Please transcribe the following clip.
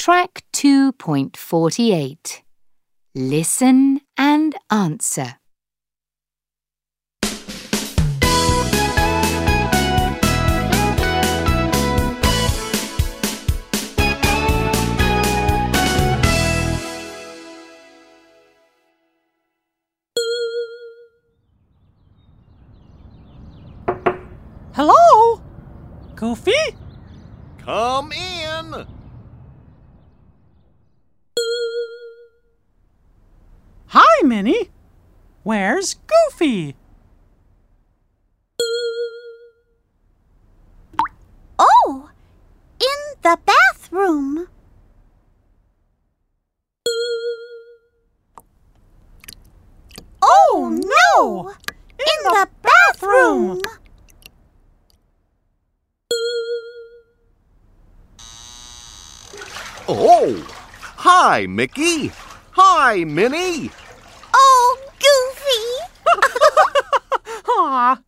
Track 2.48. Listen and answer. Hello? Goofy? Come in! Hi, Minnie. Where's Goofy? Oh, in the bathroom. Oh, no! In the bathroom! Oh! Hi, Mickey! Hi, Minnie! Oh, Goofy! Aw,